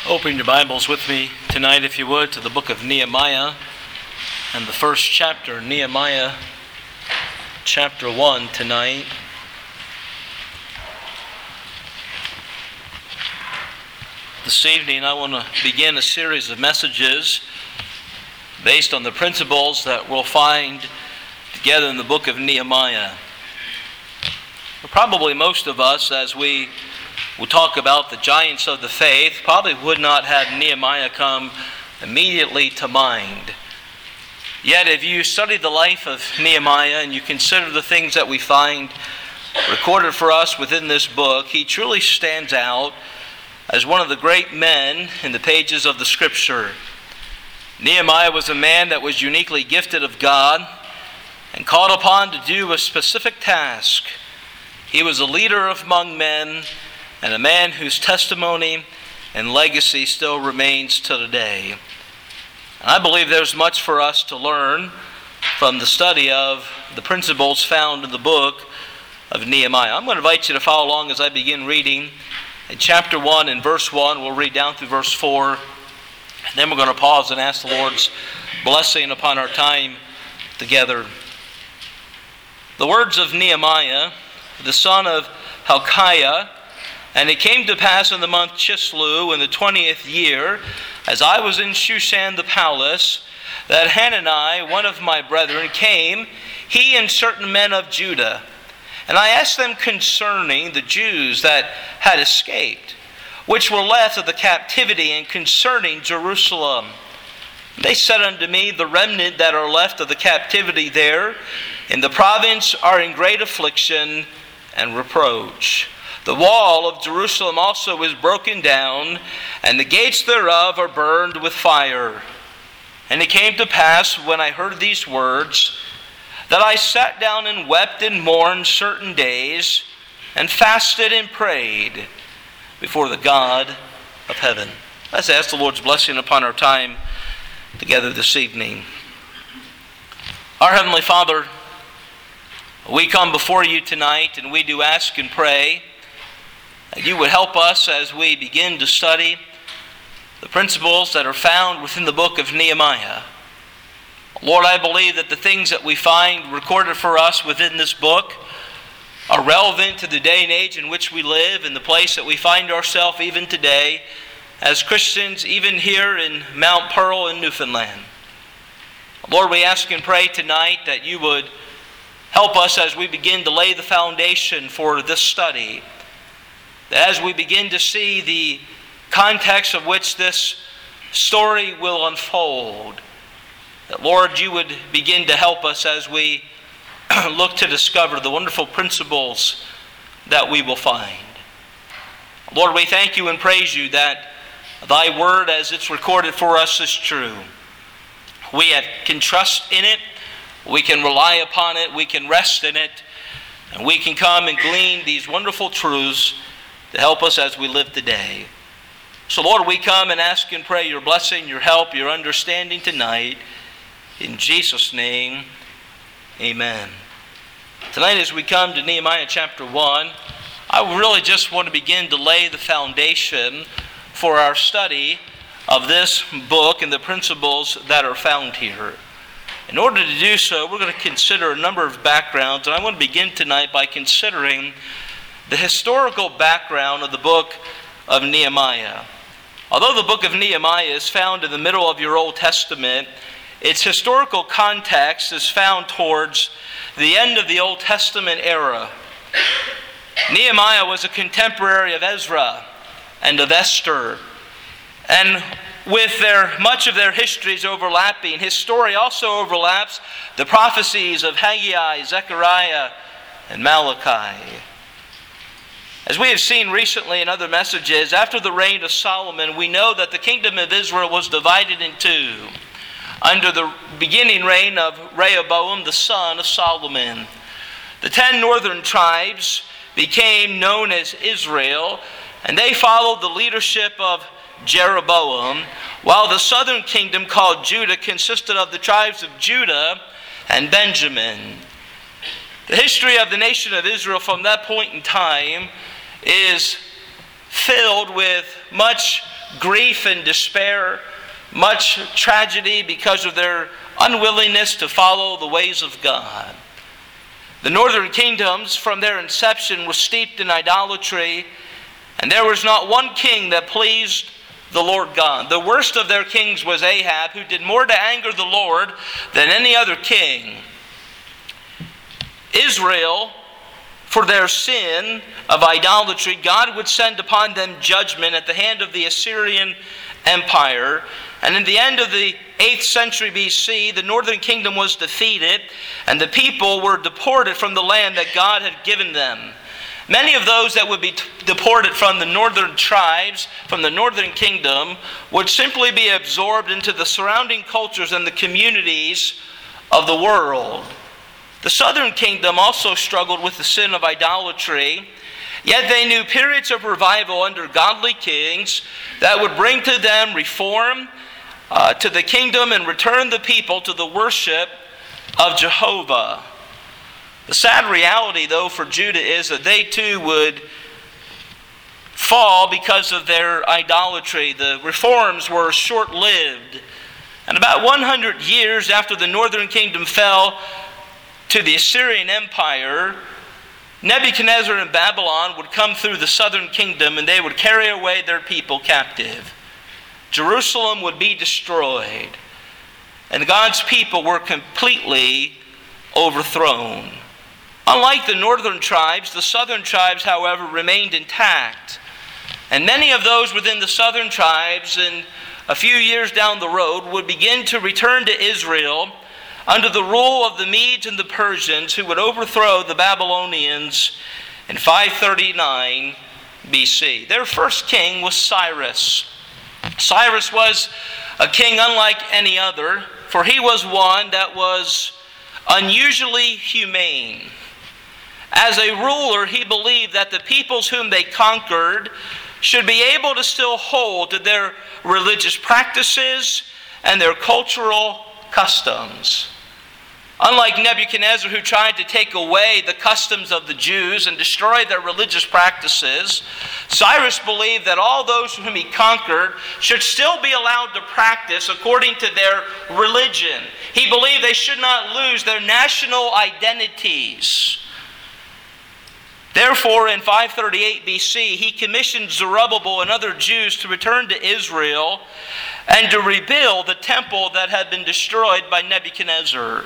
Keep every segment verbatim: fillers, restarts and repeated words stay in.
Open your Bibles with me tonight, if you would, to the book of Nehemiah and the first chapter, Nehemiah chapter one tonight. This evening I want to begin a series of messages based on the principles that we'll find together in the book of Nehemiah. Probably most of us, as we will talk about the giants of the faith, probably would not have Nehemiah come immediately to mind. Yet if you study the life of Nehemiah and you consider the things that we find recorded for us within this book, he truly stands out as one of the great men in the pages of the Scripture. Nehemiah was a man that was uniquely gifted of God and called upon to do a specific task. He was a leader among men and a man whose testimony and legacy still remains to today. And I believe there's much for us to learn from the study of the principles found in the book of Nehemiah. I'm going to invite you to follow along as I begin reading in chapter one and verse one. We'll read down through verse four. And then we're going to pause and ask the Lord's blessing upon our time together. The words of Nehemiah, the son of Hilkiah. And it came to pass in the month Chislew in the twentieth year, as I was in Shushan the palace, that Hanani, one of my brethren, came, he and certain men of Judah. And I asked them concerning the Jews that had escaped, which were left of the captivity, and concerning Jerusalem. They said unto me, the remnant that are left of the captivity there in the province are in great affliction and reproach. The wall of Jerusalem also is broken down, and the gates thereof are burned with fire. And it came to pass, when I heard these words, that I sat down and wept and mourned certain days, and fasted and prayed before the God of heaven. Let's ask the Lord's blessing upon our time together this evening. Our Heavenly Father, we come before you tonight, and we do ask and pray that you would help us as we begin to study the principles that are found within the book of Nehemiah. Lord, I believe that the things that we find recorded for us within this book are relevant to the day and age in which we live and the place that we find ourselves even today as Christians, even here in Mount Pearl in Newfoundland. Lord, we ask and pray tonight that you would help us as we begin to lay the foundation for this study. That as we begin to see the context of which this story will unfold, that Lord, you would begin to help us as we look to discover the wonderful principles that we will find. Lord, we thank you and praise you that thy word as it's recorded for us is true. We have, can trust in it, we can rely upon it, we can rest in it, and we can come and glean these wonderful truths to help us as we live today. So Lord, we come and ask and pray your blessing, your help, your understanding tonight. In Jesus' name, amen. Tonight as we come to Nehemiah chapter one, I really just want to begin to lay the foundation for our study of this book and the principles that are found here. In order to do so, we're going to consider a number of backgrounds, and I want to begin tonight by considering the historical background of the book of Nehemiah. Although the book of Nehemiah is found in the middle of your Old Testament, its historical context is found towards the end of the Old Testament era. Nehemiah was a contemporary of Ezra and of Esther, and with their much of their histories overlapping, his story also overlaps the prophecies of Haggai, Zechariah, and Malachi. As we have seen recently in other messages, after the reign of Solomon, we know that the kingdom of Israel was divided in two under the beginning reign of Rehoboam, the son of Solomon. The ten northern tribes became known as Israel, and they followed the leadership of Jeroboam, while the southern kingdom called Judah consisted of the tribes of Judah and Benjamin. The history of the nation of Israel from that point in time is filled with much grief and despair, much tragedy because of their unwillingness to follow the ways of God. The northern kingdoms from their inception were steeped in idolatry, and there was not one king that pleased the Lord God. The worst of their kings was Ahab, who did more to anger the Lord than any other king. Israel, for their sin of idolatry, God would send upon them judgment at the hand of the Assyrian Empire. And in the end of the eighth century B C, the northern kingdom was defeated, and the people were deported from the land that God had given them. Many of those that would be t- deported from the northern tribes, from the northern kingdom, would simply be absorbed into the surrounding cultures and the communities of the world. The southern kingdom also struggled with the sin of idolatry, yet they knew periods of revival under godly kings that would bring to them reform uh, to the kingdom and return the people to the worship of Jehovah. The sad reality, though, for Judah is that they too would fall because of their idolatry. The reforms were short-lived. And about one hundred years after the northern kingdom fell to the Assyrian Empire, Nebuchadnezzar and Babylon would come through the southern kingdom, and they would carry away their people captive. Jerusalem would be destroyed, and God's people were completely overthrown. Unlike the northern tribes, the southern tribes, however, remained intact. And many of those within the southern tribes, in a few years down the road, would begin to return to Israel under the rule of the Medes and the Persians, who would overthrow the Babylonians in five thirty-nine B C. Their first king was Cyrus. Cyrus was a king unlike any other, for he was one that was unusually humane. As a ruler, he believed that the peoples whom they conquered should be able to still hold to their religious practices and their cultural customs. Unlike Nebuchadnezzar, who tried to take away the customs of the Jews and destroy their religious practices, Cyrus believed that all those whom he conquered should still be allowed to practice according to their religion. He believed they should not lose their national identities. Therefore, in five thirty-eight B C, he commissioned Zerubbabel and other Jews to return to Israel and to rebuild the temple that had been destroyed by Nebuchadnezzar.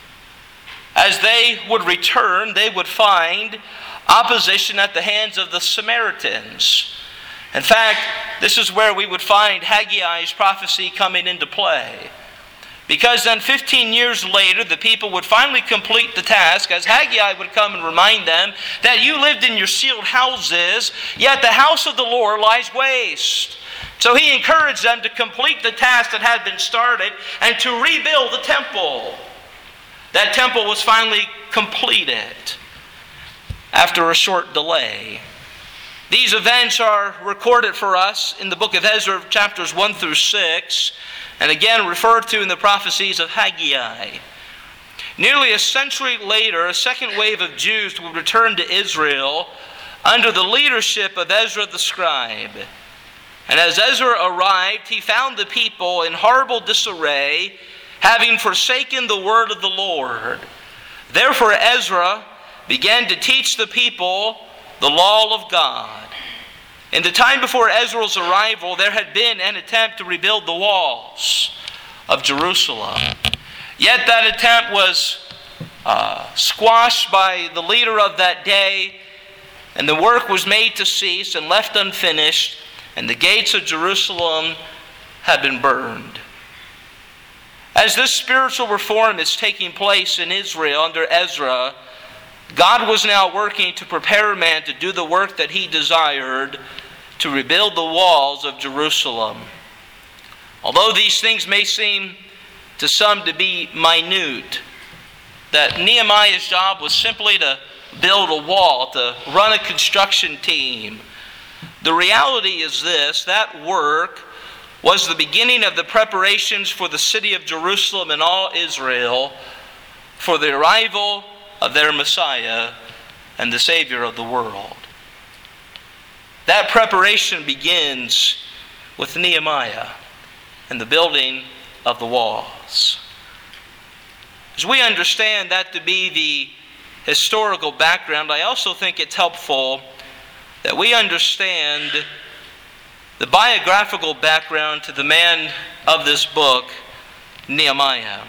As they would return, they would find opposition at the hands of the Samaritans. In fact, this is where we would find Haggai's prophecy coming into play. Because then fifteen years later, the people would finally complete the task, as Haggai would come and remind them that you lived in your sealed houses, yet the house of the Lord lies waste. So he encouraged them to complete the task that had been started and to rebuild the temple. That temple was finally completed after a short delay. These events are recorded for us in the book of Ezra, chapters one through six, and again referred to in the prophecies of Haggai. Nearly a century later, a second wave of Jews would return to Israel under the leadership of Ezra the scribe. And as Ezra arrived, he found the people in horrible disarray, having forsaken the word of the Lord. Therefore Ezra began to teach the people the law of God. In the time before Ezra's arrival, there had been an attempt to rebuild the walls of Jerusalem. Yet that attempt was uh, squashed by the leader of that day, and the work was made to cease and left unfinished, and the gates of Jerusalem had been burned. As this spiritual reform is taking place in Israel under Ezra, God was now working to prepare man to do the work that he desired, to rebuild the walls of Jerusalem. Although these things may seem to some to be minute, that Nehemiah's job was simply to build a wall, to run a construction team. The reality is this: that work was the beginning of the preparations for the city of Jerusalem and all Israel for the arrival of their Messiah and the Savior of the world. That preparation begins with Nehemiah and the building of the walls. As we understand that to be the historical background, I also think it's helpful that we understand the biographical background to the man of this book, Nehemiah.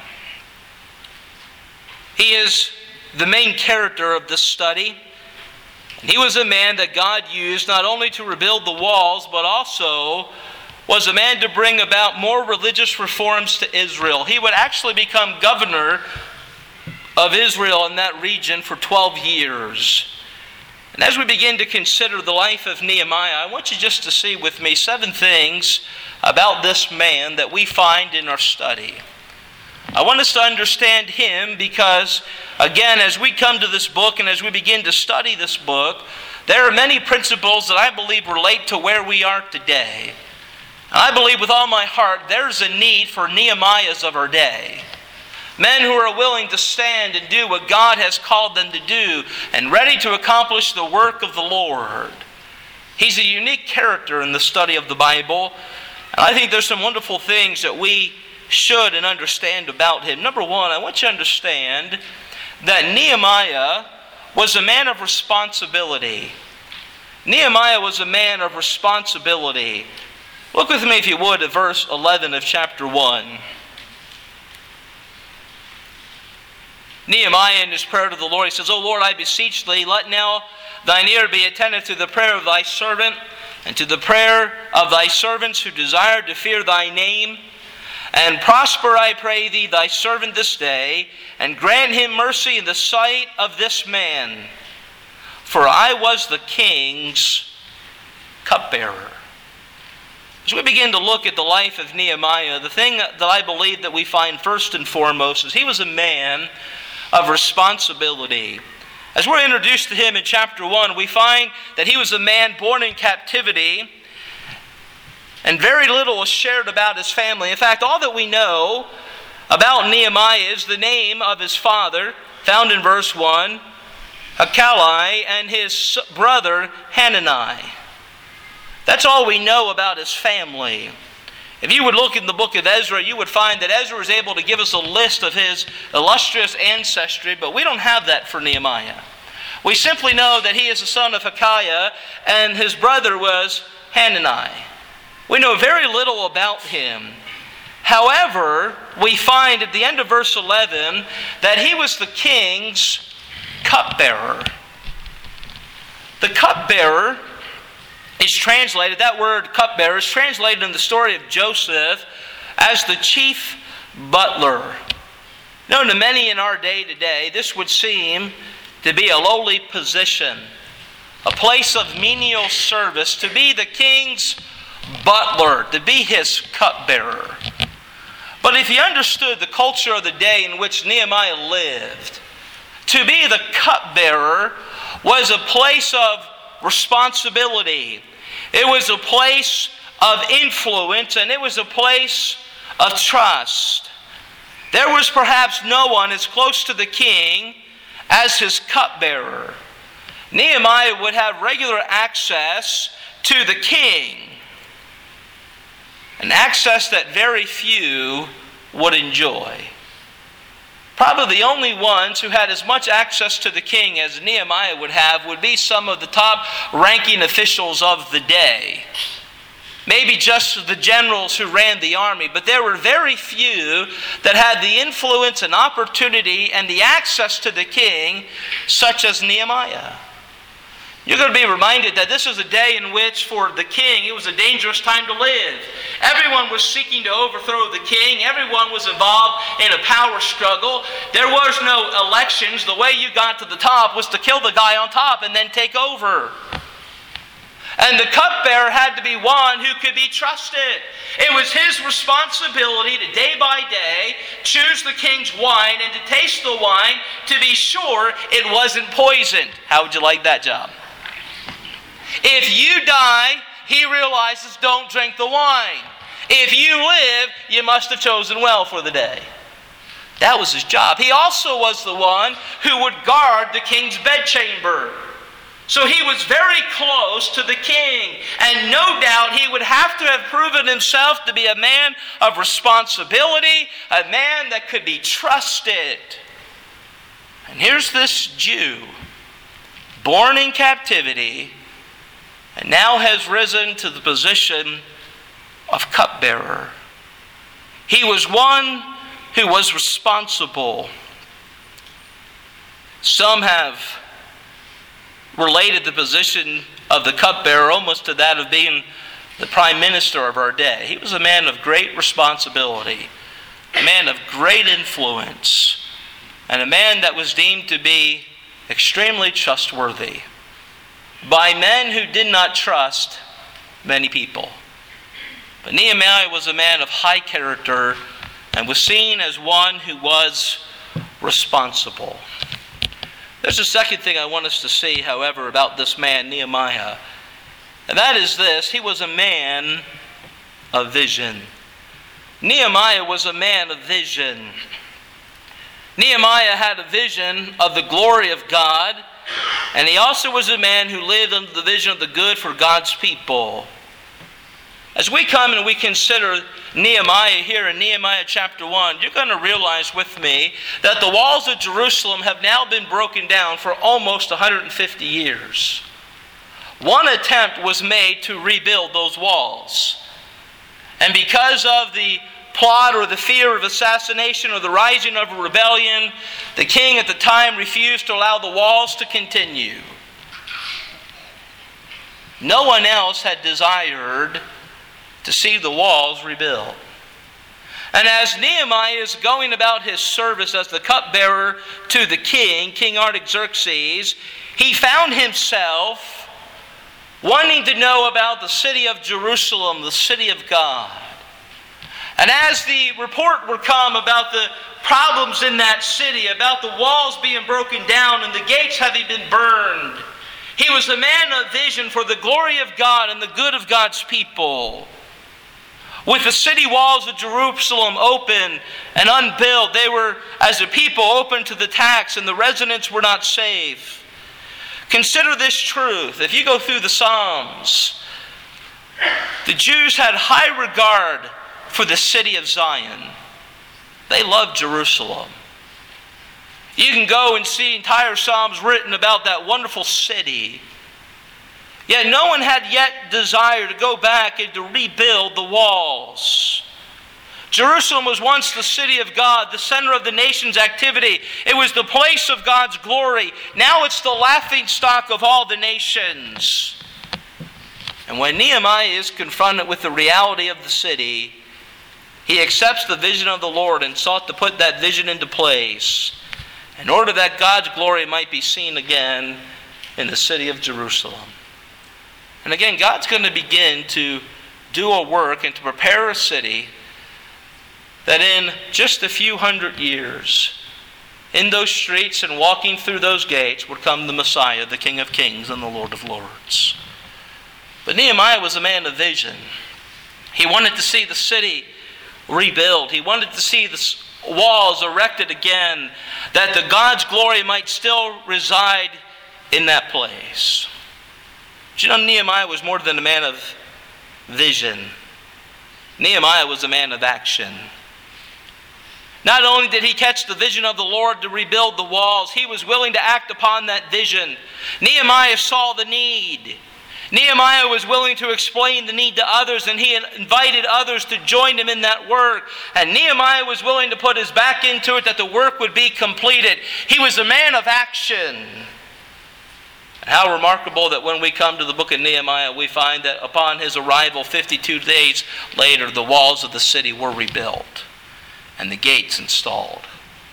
He is the main character of this study. And he was a man that God used not only to rebuild the walls, but also was a man to bring about more religious reforms to Israel. He would actually become governor of Israel in that region for twelve years. And as we begin to consider the life of Nehemiah, I want you just to see with me seven things about this man that we find in our study. I want us to understand him because, again, as we come to this book and as we begin to study this book, there are many principles that I believe relate to where we are today. And I believe with all my heart there's a need for Nehemiahs of our day. Men who are willing to stand and do what God has called them to do and ready to accomplish the work of the Lord. He's a unique character in the study of the Bible. And I think there's some wonderful things that we should and understand about him. Number one, I want you to understand that Nehemiah was a man of responsibility. Nehemiah was a man of responsibility. Look with me, if you would, at verse eleven of chapter one. Nehemiah, in his prayer to the Lord, he says, O Lord, I beseech thee, let now thine ear be attentive to the prayer of thy servant, and to the prayer of thy servants who desire to fear thy name. And prosper, I pray thee, thy servant this day, and grant him mercy in the sight of this man. For I was the king's cupbearer. As we begin to look at the life of Nehemiah, the thing that I believe that we find first and foremost is he was a man of responsibility. As we're introduced to him in chapter one, we find that he was a man born in captivity, and very little was shared about his family. In fact, all that we know about Nehemiah is the name of his father, found in verse one, Hakali, and his brother Hanani. That's all we know about his family. If you would look in the book of Ezra, you would find that Ezra is able to give us a list of his illustrious ancestry, but we don't have that for Nehemiah. We simply know that he is the son of Hilkiah, and his brother was Hanani. We know very little about him. However, we find at the end of verse eleven that he was the king's cupbearer. The cupbearer is translated, that word cupbearer is translated in the story of Joseph as the chief butler. Known to many in our day today, this would seem to be a lowly position, a place of menial service, to be the king's butler, to be his cupbearer. But if you understood the culture of the day in which Nehemiah lived, to be the cupbearer was a place of responsibility. It was a place of influence, and it was a place of trust. There was perhaps no one as close to the king as his cupbearer. Nehemiah would have regular access to the king, an access that very few would enjoy. Probably the only ones who had as much access to the king as Nehemiah would have would be some of the top ranking officials of the day. Maybe just the generals who ran the army, but there were very few that had the influence and opportunity and the access to the king such as Nehemiah. You're going to be reminded that this is a day in which for the king it was a dangerous time to live. Everyone was seeking to overthrow the king. Everyone was involved in a power struggle. There was no elections. The way you got to the top was to kill the guy on top and then take over. And the cupbearer had to be one who could be trusted. It was his responsibility to day by day choose the king's wine and to taste the wine to be sure it wasn't poisoned. How would you like that job? If you die, he realizes, don't drink the wine. If you live, you must have chosen well for the day. That was his job. He also was the one who would guard the king's bedchamber. So he was very close to the king. And no doubt he would have to have proven himself to be a man of responsibility, a man that could be trusted. And here's this Jew, born in captivity, and now has risen to the position of cupbearer. He was one who was responsible. Some have related the position of the cupbearer almost to that of being the prime minister of our day. He was a man of great responsibility, a man of great influence, and a man that was deemed to be extremely trustworthy by men who did not trust many people. But Nehemiah was a man of high character and was seen as one who was responsible. There's a second thing I want us to see, however, about this man, Nehemiah. And that is this: he was a man of vision. Nehemiah was a man of vision. Nehemiah had a vision of the glory of God, and he also was a man who lived under the vision of the good for God's people. As we come and we consider Nehemiah here in Nehemiah chapter one, you're going to realize with me that the walls of Jerusalem have now been broken down for almost one hundred fifty years. One attempt was made to rebuild those walls. And because of the plot or the fear of assassination or the rising of a rebellion, the king at the time refused to allow the walls to continue. No one else had desired to see the walls rebuilt. And as Nehemiah is going about his service as the cupbearer to the king, King Artaxerxes, he found himself wanting to know about the city of Jerusalem, the city of God. And as the report would come about the problems in that city, about the walls being broken down and the gates having been burned, he was a man of vision for the glory of God and the good of God's people. With the city walls of Jerusalem open and unbuilt, they were, as a people, open to the tax, and the residents were not safe. Consider this truth. If you go through the Psalms, the Jews had high regard for the city of Zion. They loved Jerusalem. You can go and see entire Psalms written about that wonderful city. Yet no one had yet desired to go back and to rebuild the walls. Jerusalem was once the city of God, the center of the nation's activity. It was the place of God's glory. Now it's the laughingstock of all the nations. And when Nehemiah is confronted with the reality of the city, he accepts the vision of the Lord and sought to put that vision into place in order that God's glory might be seen again in the city of Jerusalem. And again, God's going to begin to do a work and to prepare a city that in just a few hundred years, in those streets and walking through those gates, would come the Messiah, the King of Kings and the Lord of Lords. But Nehemiah was a man of vision. He wanted to see the city rebuilt. He wanted to see the walls erected again, that the God's glory might still reside in that place. But you know, Nehemiah was more than a man of vision. Nehemiah was a man of action. Not only did he catch the vision of the Lord to rebuild the walls, he was willing to act upon that vision. Nehemiah saw the need. Nehemiah was willing to explain the need to others, and he invited others to join him in that work. And Nehemiah was willing to put his back into it that the work would be completed. He was a man of action. And how remarkable that when we come to the book of Nehemiah, we find that upon his arrival fifty-two days later, the walls of the city were rebuilt and the gates installed.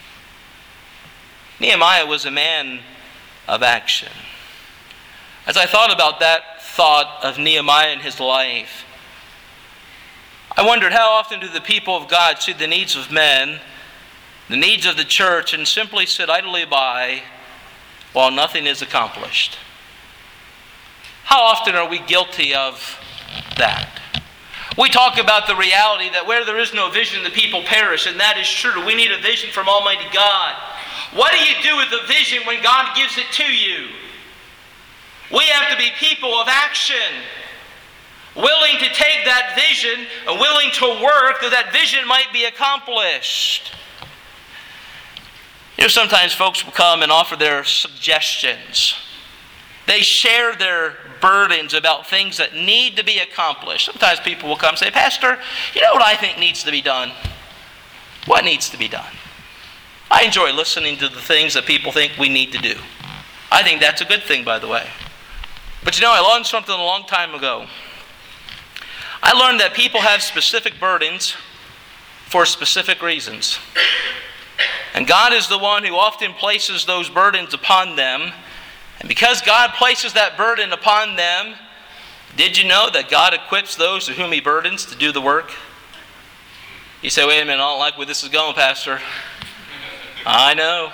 Nehemiah was a man of action. As I thought about that thought of Nehemiah and his life, I wondered, how often do the people of God see the needs of men, the needs of the church, and simply sit idly by while nothing is accomplished? How often are we guilty of that? We talk about the reality that where there is no vision, the people perish, and that is true. We need a vision from Almighty God. What do you do with the vision when God gives it to you? We have to be people of action, willing to take that vision and willing to work that that vision might be accomplished. You know, sometimes folks will come and offer their suggestions. They share their burdens about things that need to be accomplished. Sometimes people will come and say, Pastor, you know what I think needs to be done? What needs to be done? I enjoy listening to the things that people think we need to do. I think that's a good thing, by the way. But you know, I learned something a long time ago. I learned that people have specific burdens for specific reasons. And God is the one who often places those burdens upon them. And because God places that burden upon them, did you know that God equips those to whom He burdens to do the work? You say, wait a minute, I don't like where this is going, Pastor. I know.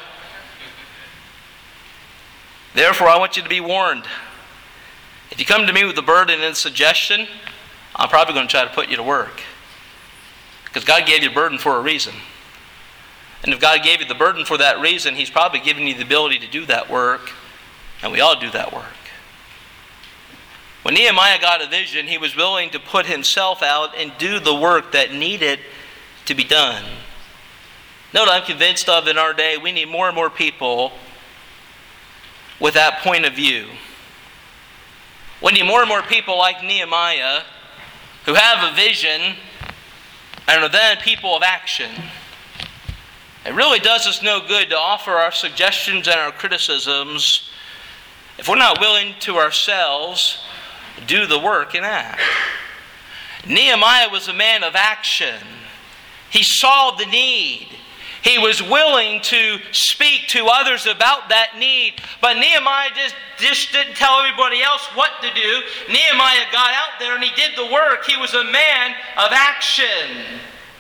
Therefore, I want you to be warned. If you come to me with a burden and a suggestion, I'm probably going to try to put you to work. Because God gave you a burden for a reason. And if God gave you the burden for that reason, He's probably given you the ability to do that work. And we all do that work. When Nehemiah got a vision, he was willing to put himself out and do the work that needed to be done. You know what I'm convinced of in our day? We need more and more people with that point of view. We need more and more people like Nehemiah who have a vision and are then people of action. It really does us no good to offer our suggestions and our criticisms if we're not willing to ourselves do the work and act. Nehemiah was a man of action. He saw the need. He was willing to speak to others about that need. But Nehemiah just, just didn't tell everybody else what to do. Nehemiah got out there and he did the work. He was a man of action.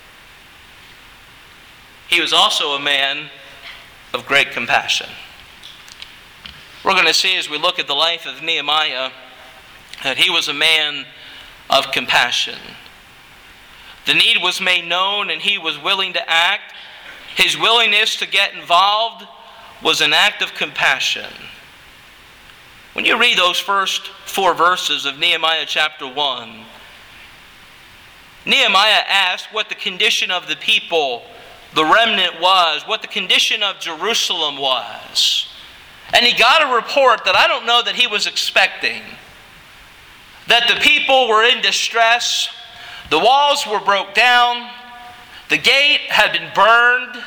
He was also a man of great compassion. We're going to see as we look at the life of Nehemiah that he was a man of compassion. The need was made known and he was willing to act. His willingness to get involved was an act of compassion. When you read those first four verses of Nehemiah chapter one, Nehemiah asked what the condition of the people, the remnant, was, what the condition of Jerusalem was. And he got a report that I don't know that he was expecting. That the people were in distress, the walls were broke down, the gate had been burned.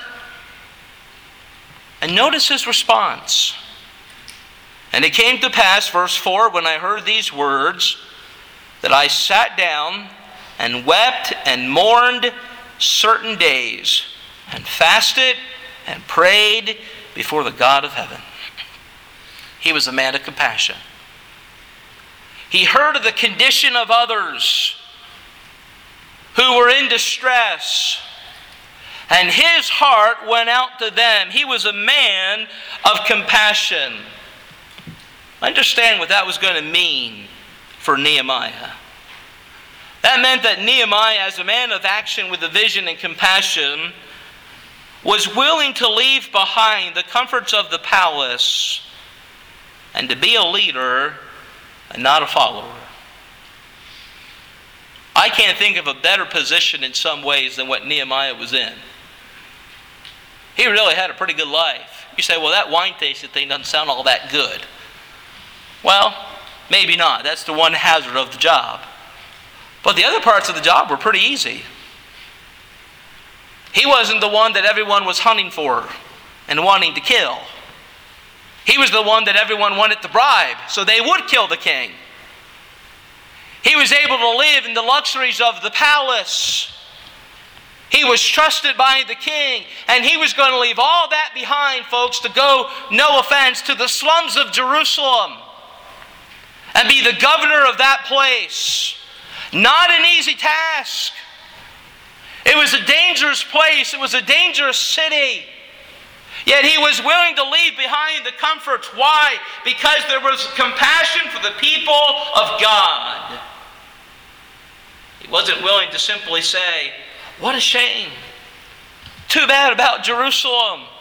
And notice his response. And it came to pass, verse four, when I heard these words, that I sat down and wept and mourned certain days, and fasted and prayed before the God of heaven. He was a man of compassion. He heard of the condition of others who were in distress, and his heart went out to them. He was a man of compassion. Understand what that was going to mean for Nehemiah. That meant that Nehemiah, as a man of action with a vision and compassion, was willing to leave behind the comforts of the palace and to be a leader and not a follower. I can't think of a better position in some ways than what Nehemiah was in. He really had a pretty good life. You say, well, that wine tasting thing doesn't sound all that good. Well, maybe not. That's the one hazard of the job. But the other parts of the job were pretty easy. He wasn't the one that everyone was hunting for and wanting to kill. He was the one that everyone wanted to bribe, so they would kill the king. He was able to live in the luxuries of the palace. He was trusted by the king, and he was going to leave all that behind, folks, to go, no offense, to the slums of Jerusalem and be the governor of that place. Not an easy task. It was a dangerous place. It was a dangerous city. Yet he was willing to leave behind the comforts. Why? Because there was compassion for the people of God. He wasn't willing to simply say, what a shame. Too bad about Jerusalem.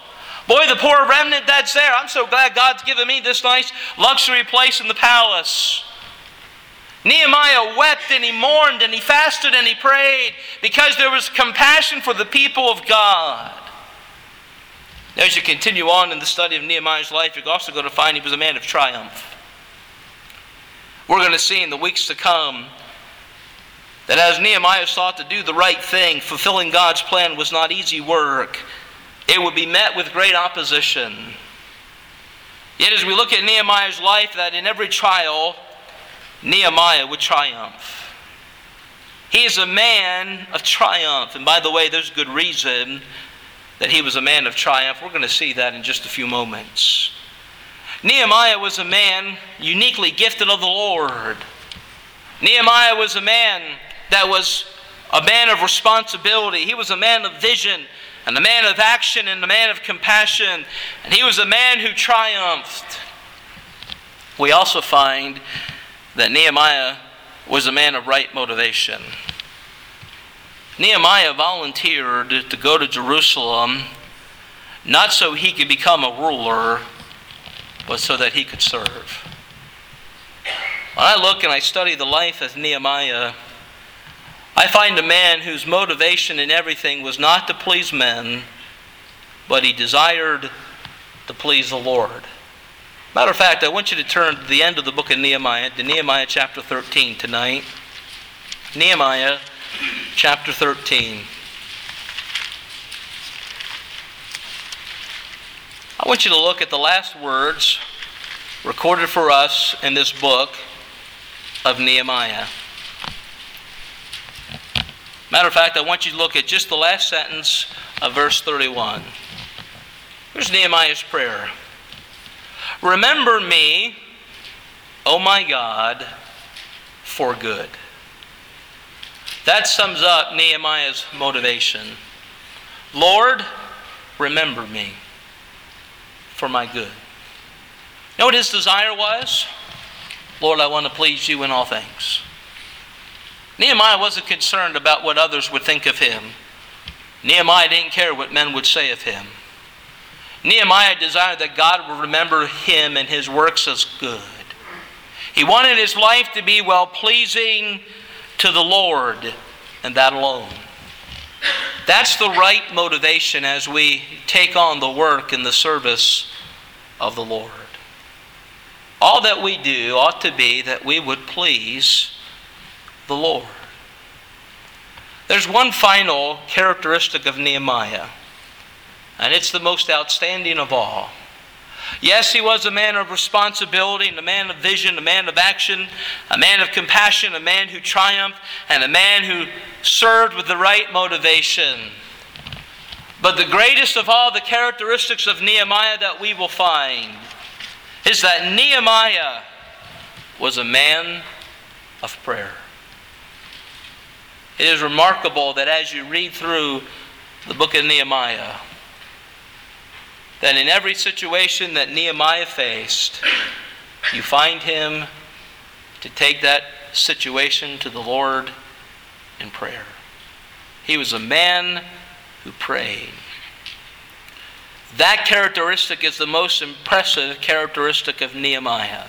Boy, the poor remnant that's there, I'm so glad God's given me this nice luxury place in the palace. Nehemiah wept and he mourned and he fasted and he prayed because there was compassion for the people of God. Now, as you continue on in the study of Nehemiah's life, you're also going to find he was a man of triumph. We're going to see in the weeks to come that as Nehemiah sought to do the right thing, fulfilling God's plan was not easy work. It would be met with great opposition. Yet as we look at Nehemiah's life, that in every trial, Nehemiah would triumph. He is a man of triumph. And by the way, there's good reason that he was a man of triumph. We're going to see that in just a few moments. Nehemiah was a man uniquely gifted of the Lord. Nehemiah was a man that was a man of responsibility. He was a man of vision and a man of action and a man of compassion. And he was a man who triumphed. We also find that Nehemiah was a man of right motivation. Nehemiah volunteered to go to Jerusalem not so he could become a ruler, but so that he could serve. When I look and I study the life of Nehemiah, I find a man whose motivation in everything was not to please men, but he desired to please the Lord. Matter of fact, I want you to turn to the end of the book of Nehemiah, to Nehemiah chapter thirteen tonight. Nehemiah chapter thirteen. I want you to look at the last words recorded for us in this book of Nehemiah. Matter of fact, I want you to look at just the last sentence of verse thirty-one. Here's Nehemiah's prayer. Remember me, O my God, for good. That sums up Nehemiah's motivation. Lord, remember me for my good. You know what his desire was? Lord, I want to please you in all things. Nehemiah wasn't concerned about what others would think of him. Nehemiah didn't care what men would say of him. Nehemiah desired that God would remember him and his works as good. He wanted his life to be well-pleasing to the Lord, and that alone. That's the right motivation as we take on the work and the service of the Lord. All that we do ought to be that we would please the Lord. There's one final characteristic of Nehemiah, and it's the most outstanding of all. Yes, he was a man of responsibility and a man of vision, a man of action, a man of compassion, a man who triumphed, and a man who served with the right motivation. But the greatest of all the characteristics of Nehemiah that we will find is that Nehemiah was a man of prayer. It is remarkable that as you read through the book of Nehemiah, that in every situation that Nehemiah faced, you find him to take that situation to the Lord in prayer. He was a man who prayed. That characteristic is the most impressive characteristic of Nehemiah.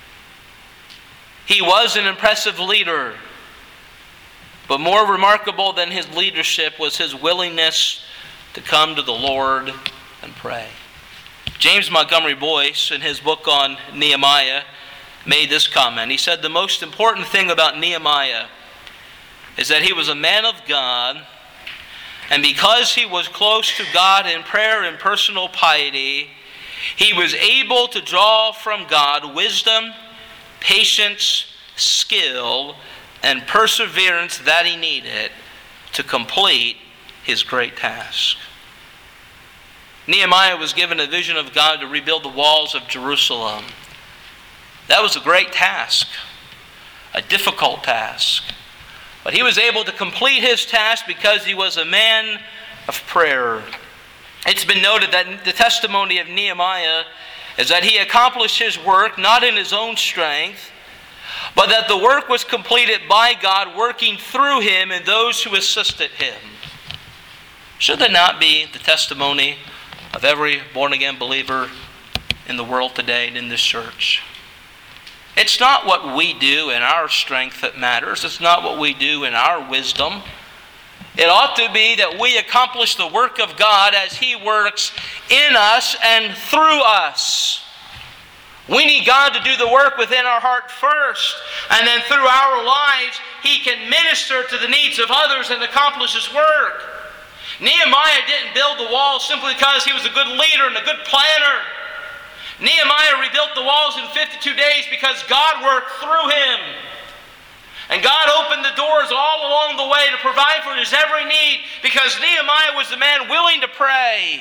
He was an impressive leader, but more remarkable than his leadership was his willingness to come to the Lord and pray. James Montgomery Boyce, in his book on Nehemiah, made this comment. He said, the most important thing about Nehemiah is that he was a man of God, and because he was close to God in prayer and personal piety, he was able to draw from God wisdom, patience, skill, and perseverance that he needed to complete his great task. Nehemiah was given a vision of God to rebuild the walls of Jerusalem. That was a great task, a difficult task. But he was able to complete his task because he was a man of prayer. It's been noted that the testimony of Nehemiah is that he accomplished his work not in his own strength, but that the work was completed by God working through him and those who assisted him. Should that not be the testimony of every born-again believer in the world today and in this church. It's not what we do in our strength that matters. It's not what we do in our wisdom. It ought to be that we accomplish the work of God as He works in us and through us. We need God to do the work within our heart first, and then through our lives, He can minister to the needs of others and accomplish His work. Nehemiah didn't build the wall simply because he was a good leader and a good planner. Nehemiah rebuilt the walls in fifty-two days because God worked through him. And God opened the doors all along the way to provide for his every need because Nehemiah was the man willing to pray.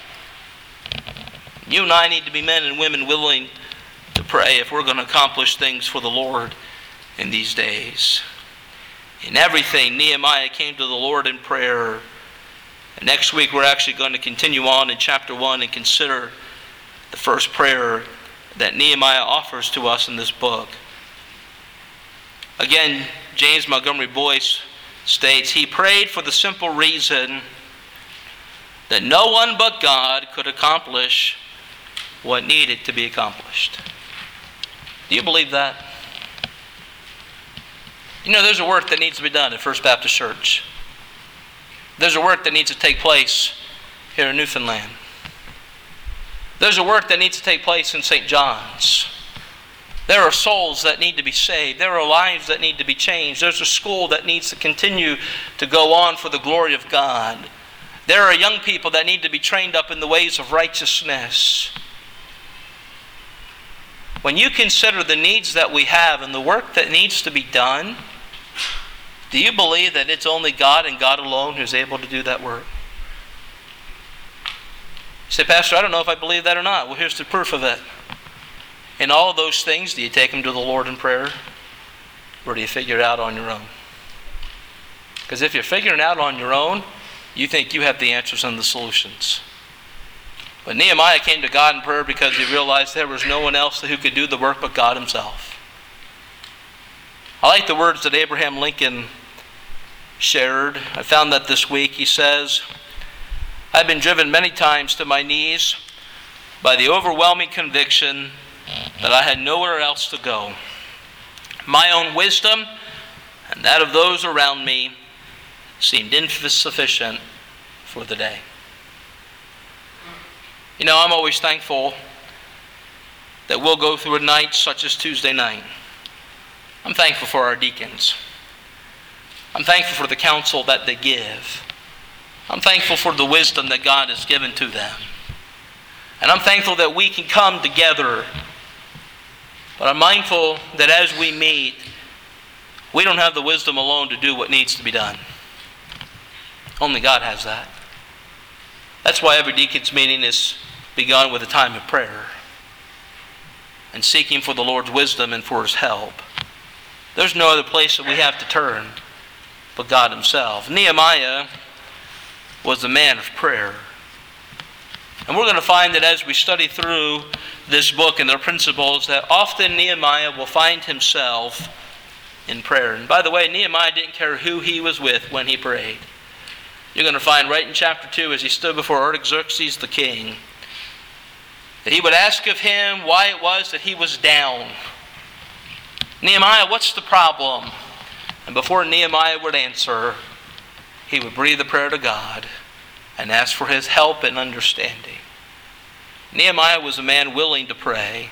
You and I need to be men and women willing to pray if we're going to accomplish things for the Lord in these days. In everything, Nehemiah came to the Lord in prayer. And next week we're actually going to continue on in chapter one and consider the first prayer that Nehemiah offers to us in this book. Again, James Montgomery Boyce states, he prayed for the simple reason that no one but God could accomplish what needed to be accomplished. Do you believe that? You know, there's a work that needs to be done at First Baptist Church. There's a work that needs to take place here in Newfoundland. There's a work that needs to take place in Saint John's. There are souls that need to be saved. There are lives that need to be changed. There's a school that needs to continue to go on for the glory of God. There are young people that need to be trained up in the ways of righteousness. When you consider the needs that we have and the work that needs to be done, do you believe that it's only God and God alone who's able to do that work? You say, Pastor, I don't know if I believe that or not. Well, here's the proof of it. In all of those things, do you take them to the Lord in prayer? Or do you figure it out on your own? Because if you're figuring it out on your own, you think you have the answers and the solutions. But Nehemiah came to God in prayer because he realized there was no one else who could do the work but God himself. I like the words that Abraham Lincoln shared. I found that this week. He says, I've been driven many times to my knees by the overwhelming conviction that I had nowhere else to go. My own wisdom and that of those around me seemed insufficient for the day. You know, I'm always thankful that we'll go through a night such as Tuesday night. I'm thankful for our deacons. I'm thankful for the counsel that they give. I'm thankful for the wisdom that God has given to them. And I'm thankful that we can come together. But I'm mindful that as we meet, we don't have the wisdom alone to do what needs to be done. Only God has that. That's why every deacon's meeting is begun with a time of prayer and seeking for the Lord's wisdom and for His help. There's no other place that we have to turn but God Himself. Nehemiah was a man of prayer. And we're going to find that as we study through this book and their principles, that often Nehemiah will find himself in prayer. And by the way, Nehemiah didn't care who he was with when he prayed. You're going to find right in chapter two, as he stood before Artaxerxes the king, that he would ask of him why it was that he was down. Nehemiah, what's the problem? And before Nehemiah would answer, he would breathe a prayer to God and ask for His help and understanding. Nehemiah was a man willing to pray.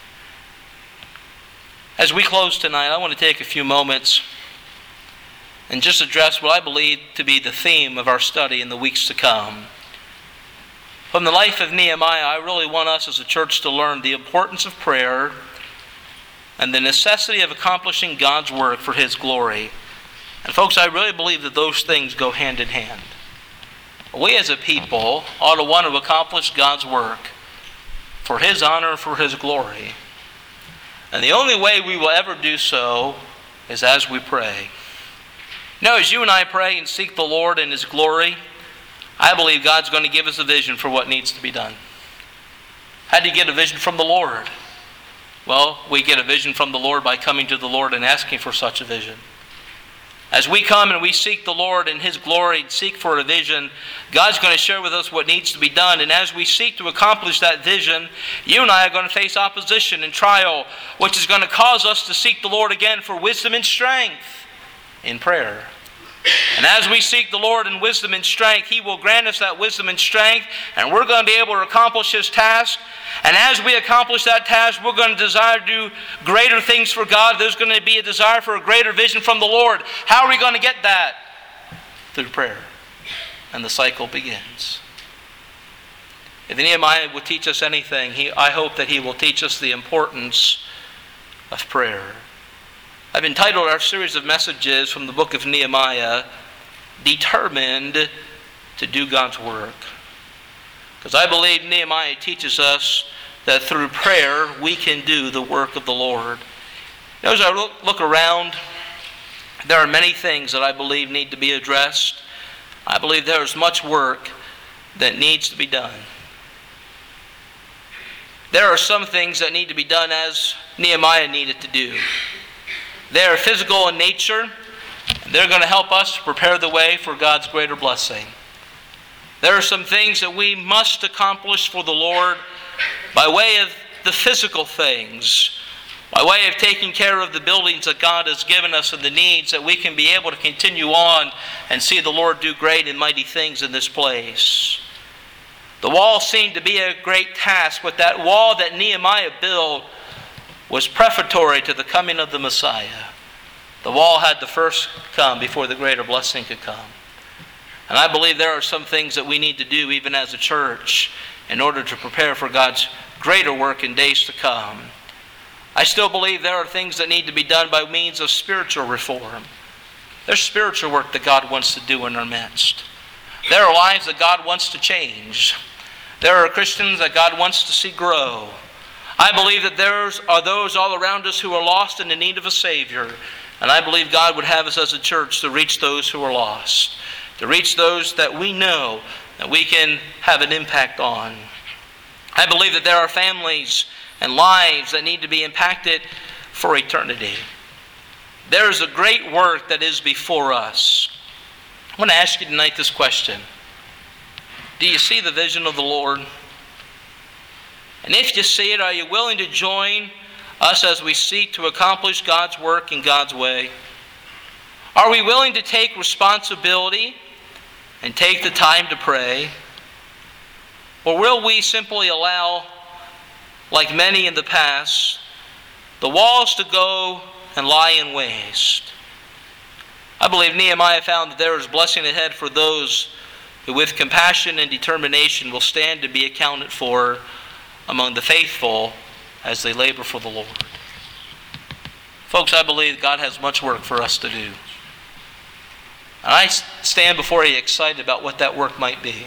As we close tonight, I want to take a few moments and just address what I believe to be the theme of our study in the weeks to come. From the life of Nehemiah, I really want us as a church to learn the importance of prayer and the necessity of accomplishing God's work for His glory. And folks, I really believe that those things go hand in hand. We as a people ought to want to accomplish God's work for His honor and for His glory. And the only way we will ever do so is as we pray. Now, as you and I pray and seek the Lord and His glory, I believe God's going to give us a vision for what needs to be done. How do you get a vision from the Lord? Well, we get a vision from the Lord by coming to the Lord and asking for such a vision. As we come and we seek the Lord in His glory, seek for a vision, God's going to share with us what needs to be done. And as we seek to accomplish that vision, you and I are going to face opposition and trial, which is going to cause us to seek the Lord again for wisdom and strength in prayer. And as we seek the Lord in wisdom and strength, He will grant us that wisdom and strength, and we're going to be able to accomplish His task. And as we accomplish that task, we're going to desire to do greater things for God. There's going to be a desire for a greater vision from the Lord. How are we going to get that? Through prayer. And the cycle begins. If Nehemiah will teach us anything, he, I hope that he will teach us the importance of prayer. I've entitled our series of messages from the book of Nehemiah, Determined to Do God's Work. Because I believe Nehemiah teaches us that through prayer we can do the work of the Lord. You know, as I look, look around, there are many things that I believe need to be addressed. I believe there is much work that needs to be done. There are some things that need to be done as Nehemiah needed to do. They are physical in nature, and they're going to help us to prepare the way for God's greater blessing. There are some things that we must accomplish for the Lord by way of the physical things, by way of taking care of the buildings that God has given us and the needs that we can be able to continue on and see the Lord do great and mighty things in this place. The wall seemed to be a great task, but that wall that Nehemiah built was prefatory to the coming of the Messiah. The wall had to first come before the greater blessing could come. And I believe there are some things that we need to do even as a church in order to prepare for God's greater work in days to come. I still believe there are things that need to be done by means of spiritual reform. There's spiritual work that God wants to do in our midst. There are lives that God wants to change. There are Christians that God wants to see grow. I believe that there are those all around us who are lost and in need of a Savior. And I believe God would have us as a church to reach those who are lost, to reach those that we know that we can have an impact on. I believe that there are families and lives that need to be impacted for eternity. There is a great work that is before us. I want to ask you tonight this question. Do you see the vision of the Lord? And if you see it, are you willing to join us as we seek to accomplish God's work in God's way? Are we willing to take responsibility and take the time to pray? Or will we simply allow, like many in the past, the walls to go and lie in waste? I believe Nehemiah found that there is blessing ahead for those who with compassion and determination will stand to be accounted for among the faithful as they labor for the Lord. Folks, I believe God has much work for us to do. And I stand before you excited about what that work might be.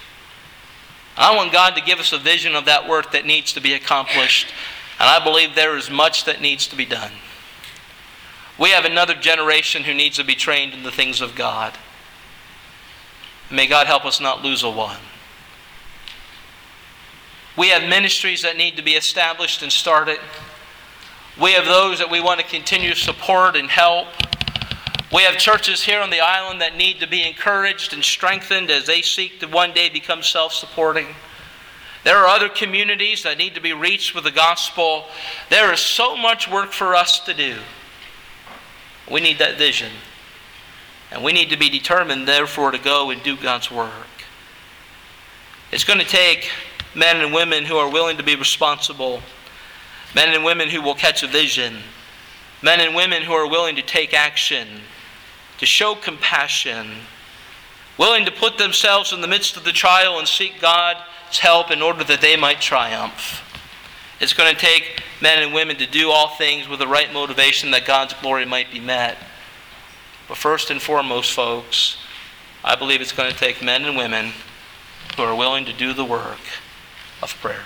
I want God to give us a vision of that work that needs to be accomplished. And I believe there is much that needs to be done. We have another generation who needs to be trained in the things of God. May God help us not lose a one. We have ministries that need to be established and started. We have those that we want to continue to support and help. We have churches here on the island that need to be encouraged and strengthened as they seek to one day become self-supporting. There are other communities that need to be reached with the gospel. There is so much work for us to do. We need that vision. And we need to be determined, therefore, to go and do God's work. It's going to take men and women who are willing to be responsible, men and women who will catch a vision, men and women who are willing to take action, to show compassion, willing to put themselves in the midst of the trial and seek God's help in order that they might triumph. It's going to take men and women to do all things with the right motivation that God's glory might be met. But first and foremost, folks, I believe it's going to take men and women who are willing to do the work of prayer.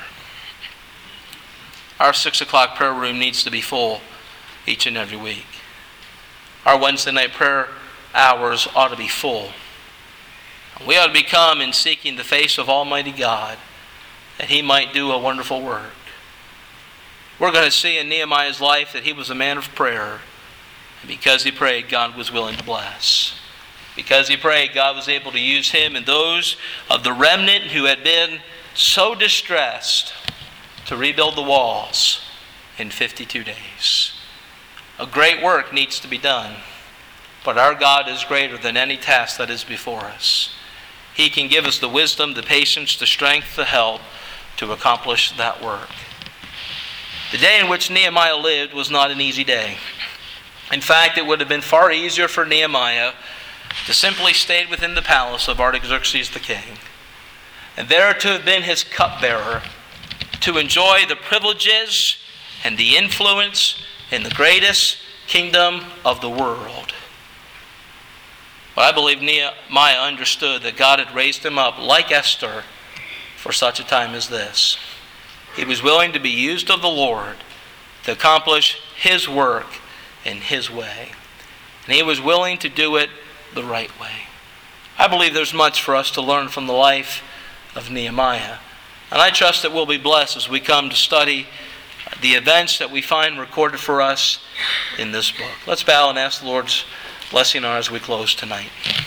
Our six o'clock prayer room needs to be full each and every week. Our Wednesday night prayer hours ought to be full. We ought to become in seeking the face of Almighty God that He might do a wonderful work. We're going to see in Nehemiah's life that he was a man of prayer. Because he prayed, God was willing to bless. Because he prayed, God was able to use him and those of the remnant who had been so distressed to rebuild the walls in fifty-two days. A great work needs to be done, but our God is greater than any task that is before us. He can give us the wisdom, the patience, the strength, the help to accomplish that work. The day in which Nehemiah lived was not an easy day. In fact, it would have been far easier for Nehemiah to simply stay within the palace of Artaxerxes the king, and there to have been his cupbearer, to enjoy the privileges and the influence in the greatest kingdom of the world. But I believe Nehemiah understood that God had raised him up like Esther for such a time as this. He was willing to be used of the Lord to accomplish his work in his way. And he was willing to do it the right way. I believe there's much for us to learn from the life of Nehemiah. And I trust that we'll be blessed as we come to study the events that we find recorded for us in this book. Let's bow and ask the Lord's blessing on us as we close tonight.